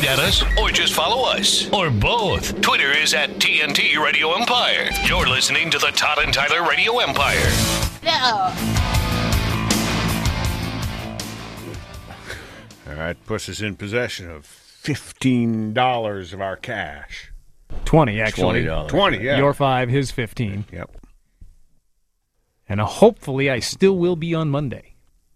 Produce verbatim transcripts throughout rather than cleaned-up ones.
at us or just follow us or both. Twitter is at T N T Radio Empire. You're listening to the Todd and Tyler Radio Empire. Yeah. All right, puts us in possession of fifteen dollars of our cash. twenty, actually. twenty dollars. twenty, yeah. Your five, his fifteen. Yep. And uh, hopefully I still will be on Monday.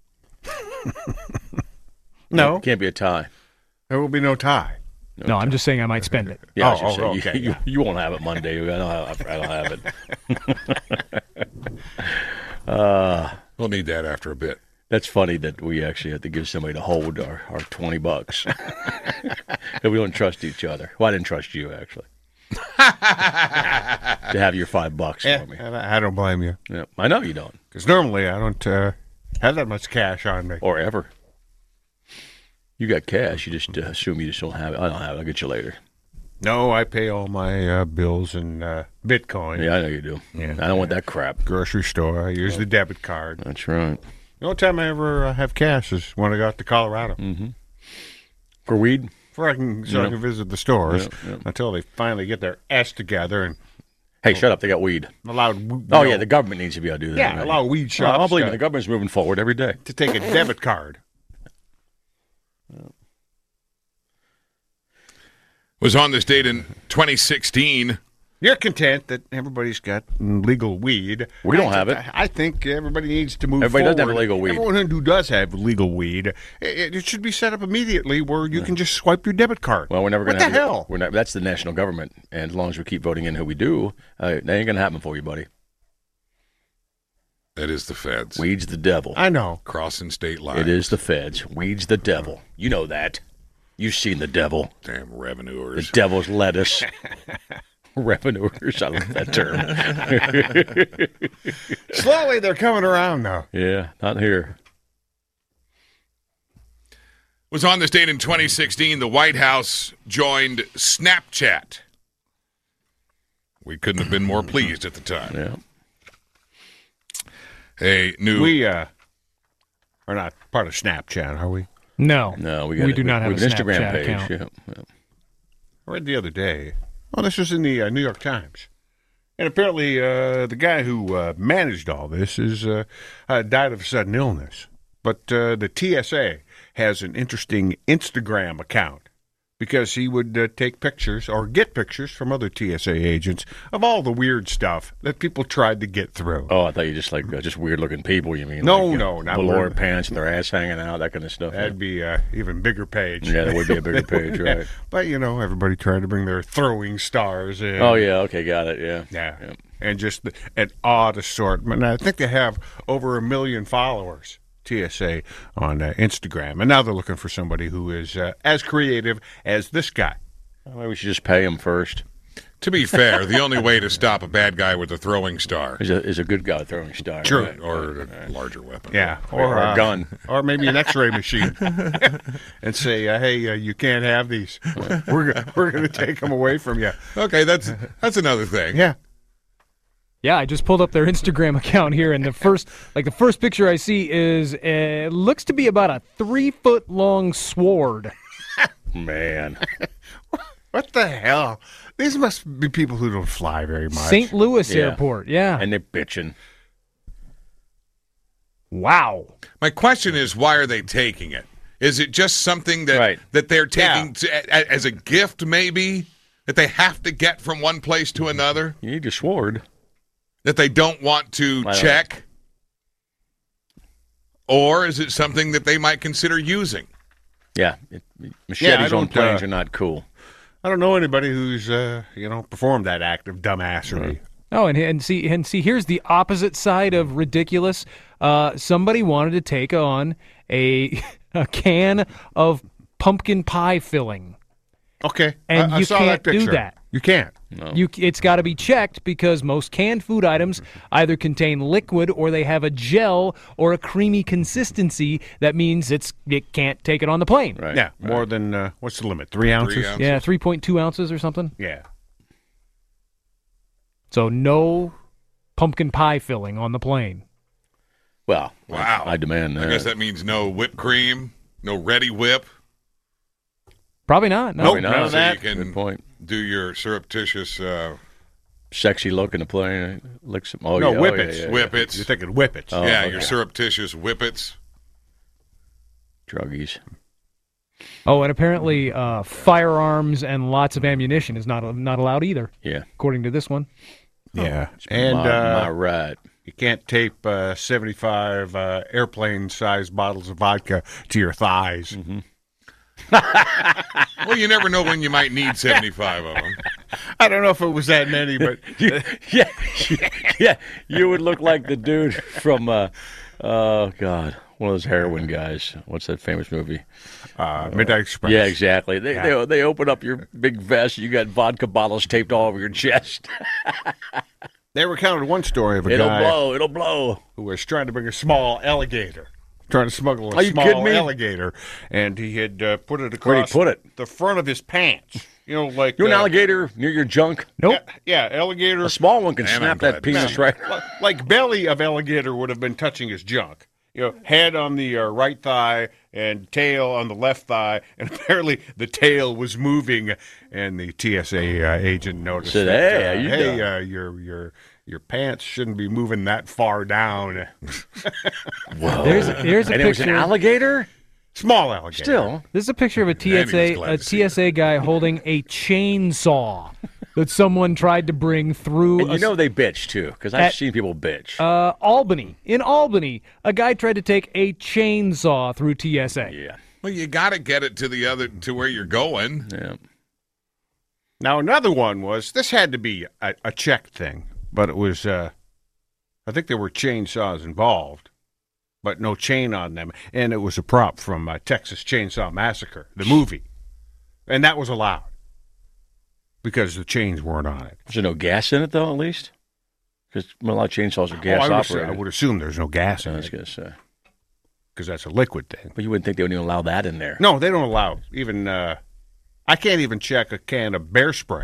No. It can't be a tie. There will be no tie. No, no I'm just saying I might spend it. Yeah, I Oh, should oh, say, okay. you, you, you won't have it Monday. I don't have, I don't have it. uh, We'll need that after a bit. That's funny that we actually have to give somebody to hold our, our twenty bucks. That we don't trust each other. Well, I didn't trust you, actually. To have your five bucks Yeah, for me. I I don't blame you. Yeah, I know you don't. Because normally I don't uh, have that much cash on me. Or ever. You got cash. You just uh, assume you just don't have it. I don't have it. I'll get you later. No, I pay all my uh, bills in uh, Bitcoin. Yeah, I know you do. Yeah. I don't want that crap. Grocery store. I use the debit card. That's right. The only time I ever uh, have cash is when I go out to Colorado. Mm-hmm. For weed? For I can, so Yeah. I can visit the stores Yeah, yeah. until they finally get their ass together and Hey, shut up. They got weed. allow. You Oh, know, yeah, the government needs to be able to do that. yeah, right? allow weed Well, shops I don't believe to, it. The government's moving forward every day. to take a debit card. Was on this date in twenty sixteen. You're content that everybody's got legal weed. We don't I, have it. I think everybody needs to move Everybody forward. doesn't have legal weed. Everyone who does have legal weed, it, it should be set up immediately where you can just swipe your debit card. Well, we're never going What to the have hell? We're not, that's the national government. And as long as we keep voting in who we do, uh, that ain't going to happen for you, buddy. That is the feds. Weed's the devil. I know. Crossing state lines. It is the feds. Weed's the devil. You know that. You've seen the devil. Damn The revenuers. devil's lettuce. Revenuers. I love that term. Slowly they're coming around now. Yeah, not here. Was on this date in twenty sixteen. The White House joined Snapchat. We couldn't have been more pleased at the time. Yeah. A new. We uh, are not part of Snapchat, are we? No. No, we got We do not have we a an Instagram Snapchat page. account. Yeah, yeah. I read the other day. Oh, this was in the uh, New York Times. And apparently uh, the guy who uh, managed all this is uh, uh, died of sudden illness. But uh, the T S A has an interesting Instagram account because he would uh, take pictures or get pictures from other T S A agents of all the weird stuff that people tried to get through. Oh, I thought you just like uh, just weird looking people. You mean? No, like, no, uh, not velour weird. pants, and their ass hanging out, that kind of stuff. That'd be an even bigger page. Yeah, that would be a bigger page, Yeah. right? But, you know, everybody tried to bring their throwing stars in. Oh yeah, okay, got it. Yeah, Yeah. Yeah. And just the, an odd assortment. And I think they have over a million followers, T S A, on uh, Instagram. And now they're looking for somebody who is uh, as creative as this guy. Well, maybe we should just pay him first. To be fair, the only way to stop a bad guy with a throwing star Is a is a good guy throwing star. True. Right. or a larger weapon. Yeah. Or a uh, gun. Or maybe an x-ray machine. And say, uh, hey, uh, you can't have these. We're, go- we're going to take them away from you. Okay, that's that's another thing. Yeah. Yeah, I just pulled up their Instagram account here, and the first, like the first picture I see is, uh, looks to be about a three foot long sword. Man, What the hell? These must be people who don't fly very much. Saint Louis Yeah. Airport. Yeah. and they're bitching. Wow. My question is, why are they taking it? Is it just something that Right. that they're taking Yeah. to, a, as a gift, maybe, that they have to get from one place to another, You need your sword. that they don't want to I don't check? Or is it something that they might consider using? Yeah, it, Yeah, I machetes on don't, planes uh, are not cool. I don't know anybody who's, uh, you know, performed that act of dumbassery. Oh, and and see and see. Here's the opposite side of ridiculous. Uh, somebody wanted to take on a a can of pumpkin pie filling, Okay. and I, I you saw can't that do picture. that. You can't. No. You, it's got to be checked because most canned food items either contain liquid or they have a gel or a creamy consistency. That means it's it can't take it on the plane. Right. Yeah, more than, uh, what's the limit, three ounces? ounces. Yeah, three point two ounces or something. Yeah. So no pumpkin pie filling on the plane. Well, Wow. I, I demand that. I guess that means no whipped cream, no ready whip. Probably not. No. Nope, Probably none not. of So that. you can Good point. do your surreptitious uh, Sexy look in the plane. Lick some. Oh, No, yeah. whippets. Oh, yeah, yeah, whippets. You're thinking whippets. Oh. yeah, okay. your surreptitious whippets. Druggies. Oh, and apparently uh, firearms and lots of ammunition is not not allowed either, Yeah. according to this one. Yeah. And my, uh, my right. you can't tape uh, seventy-five uh, airplane-sized bottles of vodka to your thighs. Mm-hmm. Well, you never know when you might need seventy-five of them. I don't know if it was that many, but yeah, yeah. You would look like the dude from, uh, oh God, one of those heroin guys. What's that famous movie? uh, Midnight Express. Yeah, exactly. They, Yeah. they they open up your big vest. You got vodka bottles taped all over your chest. They recounted one story of a It'll guy blow. It'll blow. who was trying to bring a small alligator, trying to smuggle a Are you small kidding me? alligator, and he had uh, put it Where'd he across put it? the front of his pants. You know, like You an uh, alligator near your junk? Nope. Yeah, yeah, alligator. A small one can Man, I'm snap glad that to penis see right. Like, like belly of alligator would have been touching his junk. You know, head on the uh, right thigh and tail on the left thigh, and apparently the tail was moving, and the T S A uh, agent noticed Said, that. "Hey, uh, how you hey, doing?" uh, your your your pants shouldn't be moving that far down." Whoa. There's there's a and it was an picture. alligator? Small alligator. Still. This is a picture of a Andy was T S A glad a to see T S A guy holding a chainsaw that someone tried to bring through. And you a- know they bitch, too, because I've At- seen people bitch. uh, Albany. In Albany, a guy tried to take a chainsaw through T S A. yeah. Well, you got to get it to the other to where you're going. Yeah. Now another one was this had to be a, a Czech thing, but it was uh, I think there were chainsaws involved, but no chain on them, and it was a prop from uh, Texas Chainsaw Massacre, the movie, and that was allowed because the chains weren't on it. Was there no gas in it, though, at least? Because a lot of chainsaws are gas oh, I, would assume, operated. I would assume there's no gas I in was it going to say. because that's a liquid thing. But you wouldn't think they would even allow that in there. No, they don't allow even. Uh, I can't even check a can of bear spray.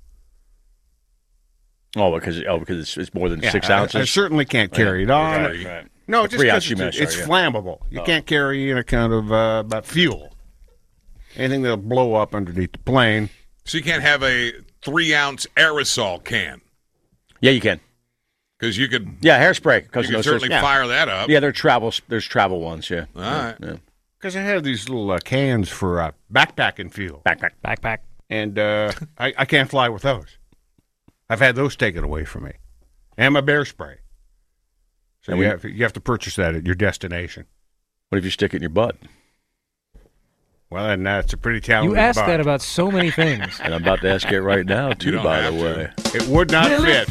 Oh, because oh, because it's, it's more than Yeah, six I- ounces. I, certainly can't carry it on. Right, right. No, just Three because ounce it's, mesh, it's sorry, yeah. flammable. You can't carry in a kind of uh, about fuel. Anything that'll blow up underneath the plane. So you can't have a three ounce aerosol can Yeah, you can. because you could Yeah, hairspray. you Because could no, certainly yeah. fire that up. Yeah, there are travel. There's travel ones. Yeah. All right. Yeah. Because I have these little uh, cans for uh, backpacking fuel. Backpack. Backpack. And uh, I, I can't fly with those. I've had those taken away from me. And my bear spray. So And you we- have, you have to purchase that at your destination. What if you stick it in your butt? Well, and that's a pretty talented You asked butt. that about so many things. And I'm about to ask it right now, too, don't by have the to. way. It would not fit.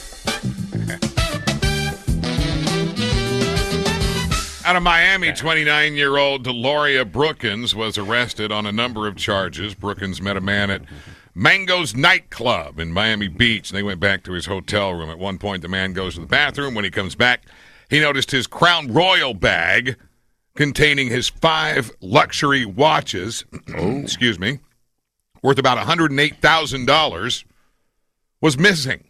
Out of Miami, twenty-nine-year-old Deloria Brookins was arrested on a number of charges. Brookins met a man at Mango's nightclub in Miami Beach, and they went back to his hotel room. At one point, the man goes to the bathroom. When he comes back, he noticed his Crown Royal bag containing his five luxury watches, excuse me, worth about one hundred eight thousand dollars, was missing.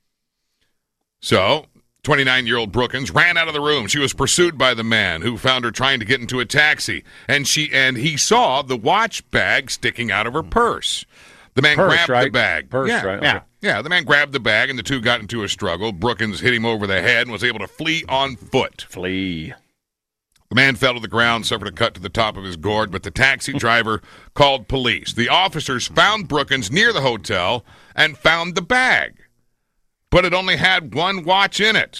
So, twenty-nine-year-old Brookins ran out of the room. She was pursued by the man who found her trying to get into a taxi, and she and he saw the watch bag sticking out of her purse. The man Purse, grabbed the right? bag. Purse, yeah, right? Yeah, Okay. yeah. The man grabbed the bag, and the two got into a struggle. Brookins hit him over the head and was able to flee on foot. Flee. The man fell to the ground, suffered a cut to the top of his gourd, but the taxi driver called police. The officers found Brookins near the hotel and found the bag, but it only had one watch in it.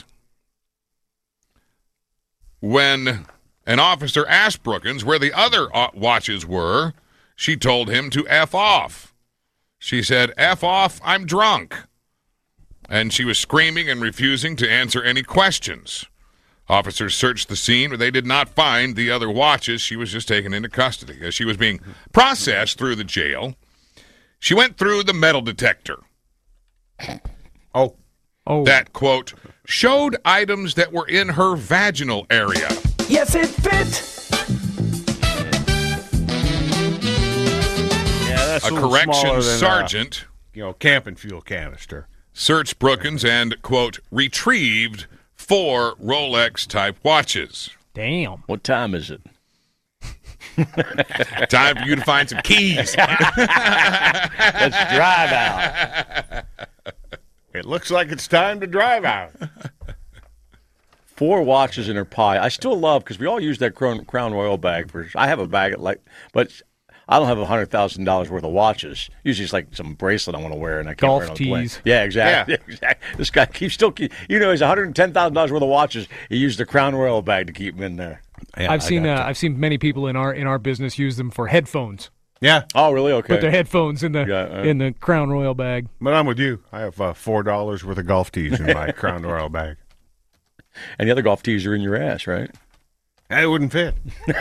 When an officer asked Brookins where the other uh, watches were, she told him to F off. She said, F off, I'm drunk. And she was screaming and refusing to answer any questions. Officers searched the scene, but they did not find the other watches. She was just taken into custody. As she was being processed through the jail, she went through the metal detector Oh, Oh, that, quote, showed items that were in her vaginal area. Yes, it fit. yeah, that's A little smaller corrections than, uh, sergeant you know, camping fuel canister. searched Brookins and, quote, retrieved four Rolex-type watches. damn. What time is it? Time for you to find some keys. Let's drive out. It looks like it's time to drive out. Four watches in her pie. I still love, because we all use that Crown, Crown Royal bag. For I have a bag, like, but I don't have one hundred thousand dollars worth of watches. Usually it's like some bracelet I want to wear, and I can't Golf wear it on the plane. tees. Yeah, exactly. Yeah. Yeah, exactly. This guy keeps still keep, you know, he's one hundred ten thousand dollars worth of watches. He used the Crown Royal bag to keep them in there. Yeah, I've I seen got uh, to- I've seen many people in our in our business use them for headphones. Yeah, Oh, really? Okay. Put their headphones in the Yeah, uh, in the Crown Royal bag. but I'm with you. I have uh, four dollars worth of golf tees in my Crown Royal bag. And the other golf tees are in your ass, right? It wouldn't fit.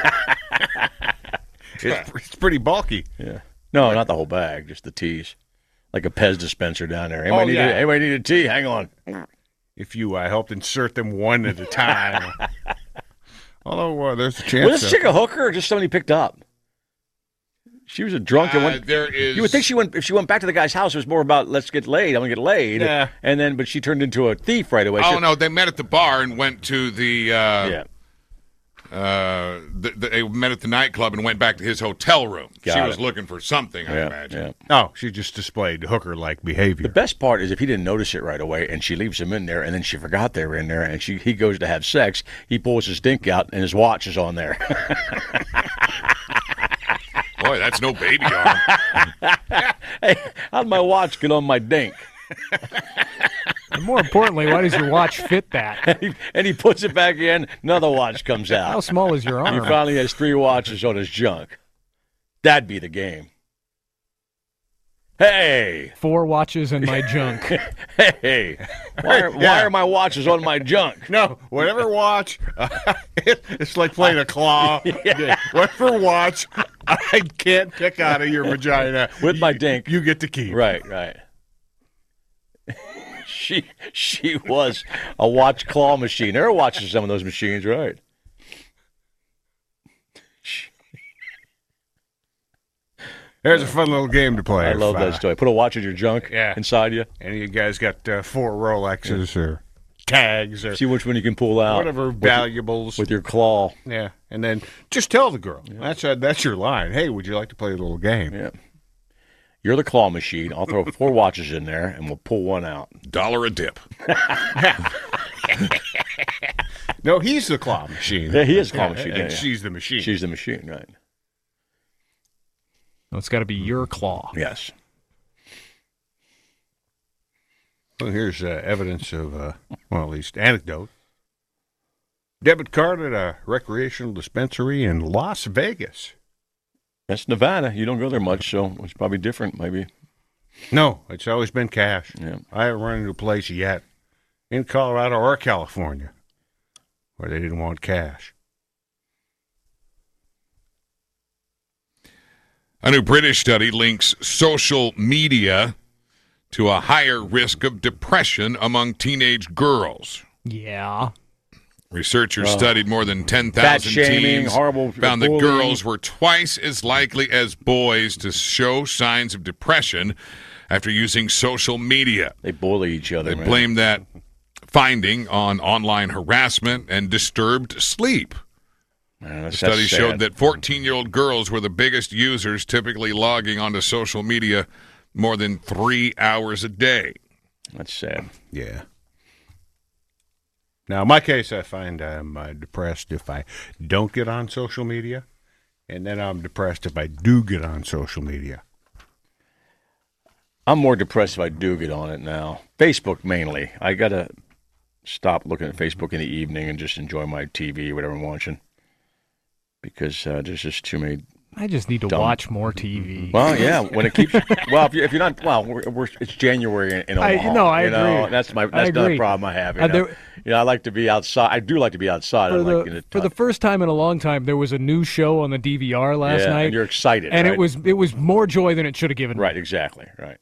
it's, it's pretty bulky. Yeah. No, not the whole bag, just the tees. Like a Pez dispenser down there. Anybody, Oh, need, yeah. a, anybody need a tea? Hang on. If you uh, helped insert them one at a time. Although uh, there's a chance. Was this that- chick a hooker or just somebody picked up? She was a drunk and Uh, went. there is. You would think she went if she went back to the guy's house. It was more about let's get laid. I'm gonna get laid. Yeah. And then, but she turned into a thief right away. Oh She- no, they met at the bar and went to the. Uh, Yeah. Uh, th- th- they met at the nightclub and went back to his hotel room. Got she it. was looking for something, I Yeah. imagine. Yeah. Oh, she just displayed hooker-like behavior. The best part is if he didn't notice it right away, and she leaves him in there, and then she forgot they were in there, and she he goes to have sex. He pulls his dink out, and his watch is on there. Boy, that's no baby arm. Hey, how'd my watch get on my dink? And more importantly, why does your watch fit that? And he, and he puts it back in. Another watch comes How out. small is your He arm? finally has three watches on his junk. That'd be the game. Hey, Four watches in my junk. hey, why are, Yeah. why are my watches on my junk? No, whatever watch, uh, it, it's like playing a claw. Yeah. Whatever watch I can't pick out of your vagina. With my you- dink. You get to keep. Right, right. she she was a watch claw machine. There are watches some of those machines, right? There's a fun little game to play. I if, love uh, that story. Put a watch in your junk Yeah. inside you. Any of you guys got uh, four Rolexes or tags or See which one you can pull out. whatever with, valuables. with your claw. yeah, and then just tell the girl. That's uh, that's your line. Hey, would you like to play a little game? Yeah. You're the claw machine. I'll throw four watches in there, and we'll pull one out. Dollar a dip. No, he's the claw machine. Yeah, he is the claw machine, and yeah, yeah. she's the machine. She's the machine, right? No, it's got to be your claw. Yes. Well, here's uh, evidence of, uh, well, at least anecdote. Debit card at a recreational dispensary in Las Vegas. That's Nevada. You don't go there much, so it's probably different, maybe. No, it's always been cash. Yeah. I haven't run into a place yet in Colorado or California where they didn't want cash. A new British study links social media to a higher risk of depression among teenage girls. Yeah. Researchers Oh. studied more than ten Fat thousand shaming, teens, horrible found that bullying. girls were twice as likely as boys to show signs of depression after using social media. They bully each other, They man. blame that finding on online harassment and disturbed sleep. Man, that's, The study that's showed sad. that fourteen-year-old girls were the biggest users, typically logging onto social media more than three hours a day. That's sad. Yeah. Now, in my case, I find I'm uh, depressed if I don't get on social media, and then I'm depressed if I do get on social media. I'm more depressed if I do get on it now. Facebook mainly. I got to stop looking at Facebook in the evening and just enjoy my T V, whatever I'm watching. Because uh, there's just too many. I just need to Dumb. watch more T V. Well, yeah, when it keeps. Well, if, you, if you're not. Well, we're, we're, it's January in, in I- Omaha. no, I you know? agree. That's my. I That's another agree. problem I have. You Uh, know? there- you know, I like to be outside. I do like to be outside. For I the, like in for the first time in a long time, there was a new show on the D V R last yeah, night, and you're excited, and right? it was it was more joy than it should have given. me. right. Exactly. Right.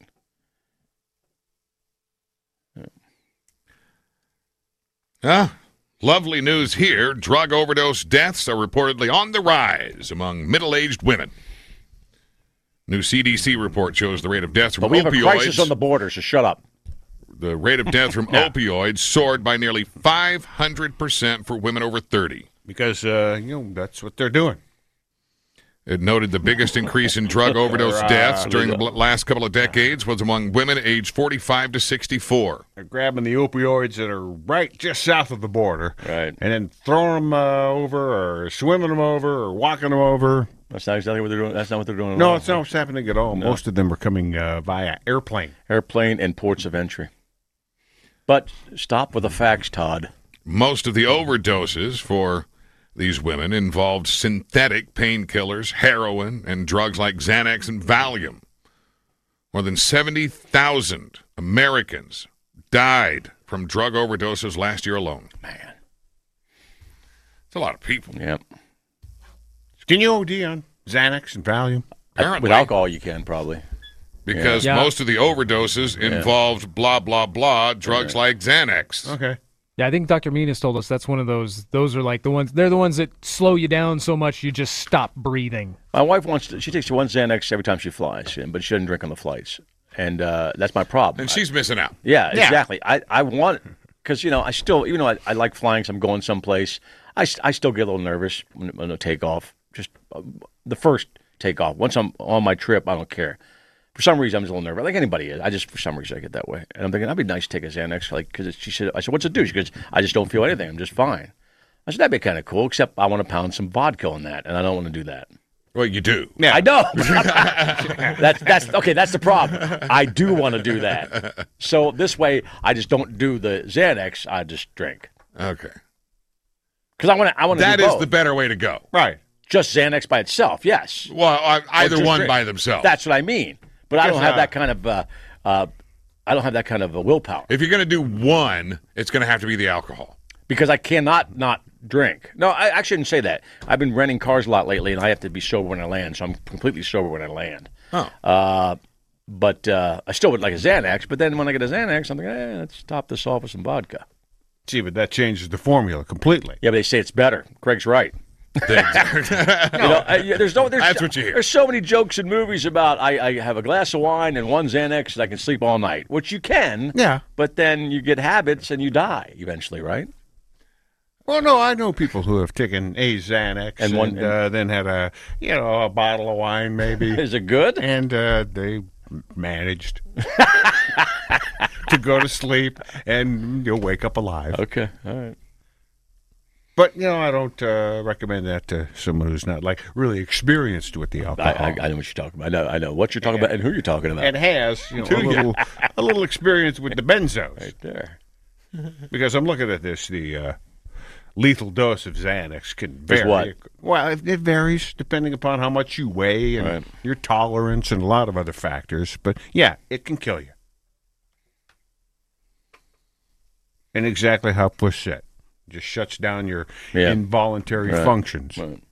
Ah, lovely news here. Drug overdose deaths are reportedly on the rise among middle-aged women. New C D C report shows the rate of deaths from But we have a opioids. crisis on the border, so shut up. The rate of death from opioids soared by nearly five hundred percent for women over thirty. Because, uh, you know, that's what they're doing. It noted the biggest increase in drug overdose deaths during the last couple of decades was among women aged forty-five to sixty-four. They're grabbing the opioids that are right just south of the border, Right. and then throwing them uh, over, or swimming them over, or walking them over. That's not exactly what they're doing. That's not what they're doing. At No, all. it's not what's happening at all. Most of them are coming uh, via airplane. Airplane and ports of entry. But stop with the facts, Todd. Most of the overdoses for these women involved synthetic painkillers, heroin, and drugs like Xanax and Valium. More than seventy thousand Americans died from drug overdoses last year alone. Man. It's a lot of people. Yep. Can you O D on Xanax and Valium? Apparently. With alcohol, you can probably. Because Yeah. most of the overdoses involved blah, blah, blah, drugs like Xanax. Okay. Yeah, I think Doctor Minas told us that's one of those. Those are like the ones. They're the ones that slow you down so much you just stop breathing. My wife wants to, she takes one Xanax every time she flies, but she doesn't drink on the flights. And uh, that's my problem. And she's missing out. Yeah, Yeah. exactly. I, I want, because, you know, I still, even though I, I like flying, so I'm going someplace, I, st- I still get a little nervous when, when I take off. Just uh, the first takeoff. Once I'm on my trip, I don't care. For some reason, I'm just a little nervous, like anybody is. I just, for some reason, I get that way. And I'm thinking, that'd be nice to take a Xanax. Like, because she said, I said, what's it do? She goes, I just don't feel anything. I'm just fine. I said, that'd be kind of cool, except I want to pound some vodka on that, and I don't want to do that. Well, you do. Yeah. I know. that's that's okay. That's the problem. I do want to do that. So this way, I just don't do the Xanax. I just drink Okay. because I want to. I want to. That do is both. the better way to go. Right. Just Xanax by itself. Yes, Well, I- either just one drink. by themselves. that's what I mean. But I don't Because, have uh, that kind of. Uh, uh, I don't have that kind of uh, willpower If you're going to do one, it's going to have to be the alcohol. because I cannot not drink. No, I actually didn't say that. I've been renting cars a lot lately, and I have to be sober when I land. So I'm completely sober when I land. Oh. Uh, but uh, I still would like a Xanax. But then when I get a Xanax, I'm like, eh, let's top this off with some vodka. See, but that changes the formula completely. Yeah, but they say it's better. Craig's right. They- You know, uh, yeah, there's no, there's, That's what you hear. There's so many jokes in movies about I, I have a glass of wine and one Xanax and I can sleep all night, which you can. Yeah. But then you get habits and you die eventually, right? Well, no, I know people who have taken a Xanax And and, one- uh, then had a, you know, a bottle of wine maybe, Is it good? and uh, they managed to go to sleep and you'll wake up alive. Okay, all right. But, you know, I don't uh, recommend that to someone who's not, like, really experienced with the I, alcohol. I, I know what you're talking about. I know, I know what you're talking about and who you're talking about. and has, you know, a little, a little experience with the benzos. Right there. Because I'm looking at this, the uh, lethal dose of Xanax can Is vary. what? Well, it, it varies depending upon how much you weigh and Right. your tolerance and a lot of other factors. But, yeah, it can kill you. And exactly how Push said. Just shuts down your Yeah. involuntary Right. functions. Right.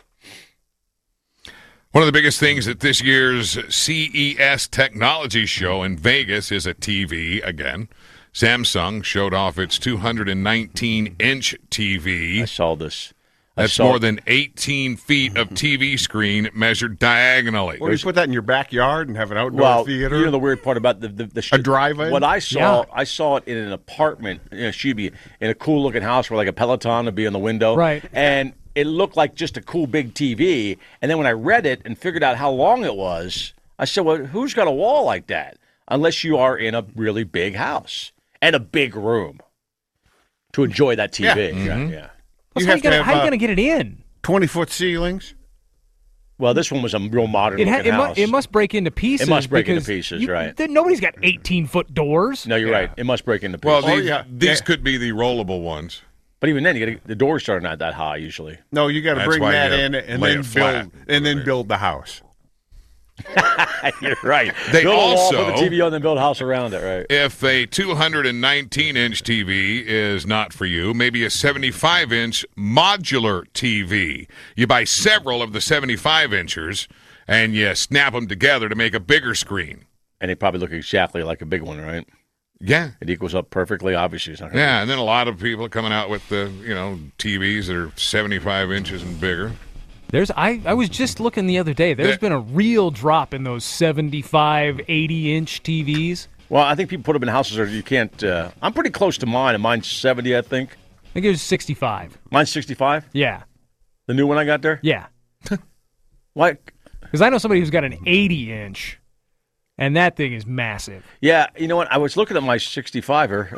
One of the biggest things at this year's C E S Technology Show in Vegas is a T V again. Samsung showed off its two hundred nineteen inch T V. I saw this. I That's saw more than eighteen feet of T V screen measured diagonally. Or you put that in your backyard and have an outdoor well, theater. you know the weird part about the the, the sh- A drive-in? What I saw, Yeah. I saw it in an apartment. You know, she'd be in a cool looking house where like a Peloton would be in the window, Right. And it looked like just a cool big T V. And then when I read it and figured out how long it was, I said, "Well, who's got a wall like that? Unless you are in a really big house and a big room to enjoy that T V." Yeah. Yeah, Mm-hmm. yeah. Plus, You how have you to gonna, have, how you uh, gonna get it in? twenty-foot ceilings. Well, this one was a real modern It, ha- looking it, mu- house. it must break into pieces. It must break into because pieces, you- right. there- nobody's got eighteen foot doors. No, you're Yeah. right. It must break into Well, pieces. these, yeah. these Yeah. could be the rollable ones. but even then, you gotta, the doors are not that high usually. No, you got to That's bring why that you in and lay then it flat build and then over build the house. You're right. They build a wall, also- put the T V on, then build a house around it. Right. If a two hundred nineteen inch T V is not for you, maybe a seventy-five inch modular T V. You buy several of the seventy-five inchers and you snap them together to make a bigger screen. And they probably look exactly like a big one, right? Yeah. It equals up perfectly. Obviously, it's not gonna Yeah, and then a lot of people coming out with the, you know, T Vs that are seventy-five inches and bigger. There's I, I was just looking the other day. There's Yeah. been a real drop in those seventy-five, eighty inch T Vs. Well, I think people put them in houses where you can't. Uh, I'm pretty close to mine, and mine's seventy, I think. I think it was sixty-five. Mine's sixty-five. Yeah, The new one I got there. yeah. What? Because I know somebody who's got an eighty inch, and that thing is massive. Yeah, you know what? I was looking at my sixty-five-er.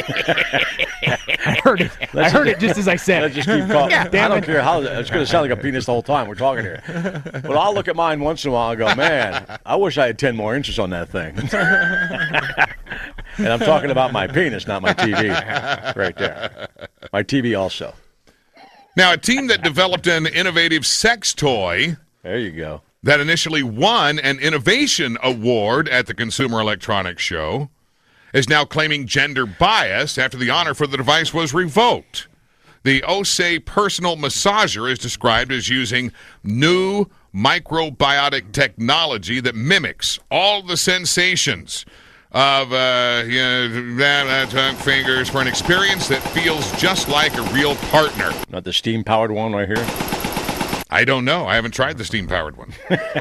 I heard it. I heard it just as I said Let's it. just keep talking. Yeah, damn I don't it. care how it's going to sound like a penis the whole time we're talking here. But I'll look at mine once in a while and go, man, I wish I had ten more inches on that thing. And I'm talking about my penis, not my T V. Right there. My T V also. Now, a team that developed an innovative sex toy There you go. that initially won an innovation award at the Consumer Electronics Show is now claiming gender bias after the honor for the device was revoked. The Osei personal massager is described as using new microbiotic technology that mimics all the sensations of uh, you know, that, that, fingers for an experience that feels just like a real partner. Not the steam-powered one right here? I don't know. I haven't tried the steam-powered one.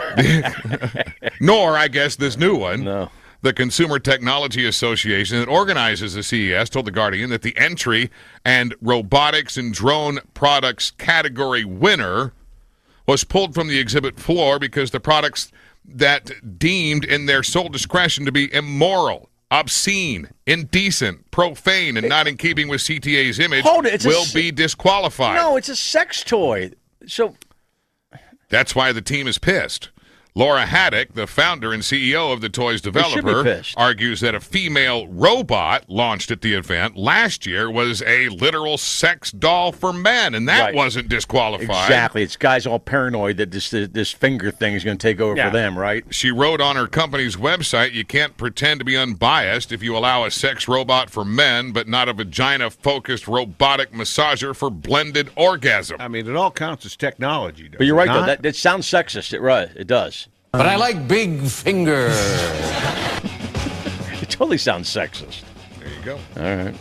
Nor, I guess, this new one. No. The Consumer Technology Association that organizes the C E S told The Guardian that the entry and robotics and drone products category winner was pulled from the exhibit floor because the products that deemed in their sole discretion to be immoral, obscene, indecent, profane, and not in keeping with C T A's image Hold it, it's a will s- be disqualified. No, it's a sex toy. So That's why the team is pissed. Laura Haddock, the founder and C E O of the toy's should be developer, pissed. argues that a female robot launched at the event last year was a literal sex doll for men, and that Right. wasn't disqualified. exactly, it's guys all paranoid that this this finger thing is going to take over Yeah. for them, right? She wrote on her company's website, you can't pretend to be unbiased if you allow a sex robot for men, but not a vagina-focused robotic massager for blended orgasm. I mean, it all counts as technology. does But you're it right, not? though. That, that sounds sexist. It, right, it does. But I like big finger. It totally sounds sexist. There you go. All right.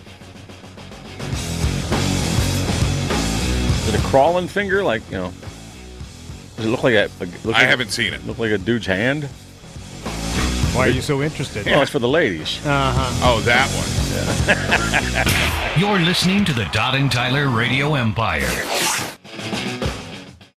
Is it a crawling finger? Like, you know, does it look like a... a look I like haven't seen it. Look like a dude's hand? Why are you so interested? Well, it's for the ladies. Oh, that one. You're listening to the Todd and Tyler Radio Empire.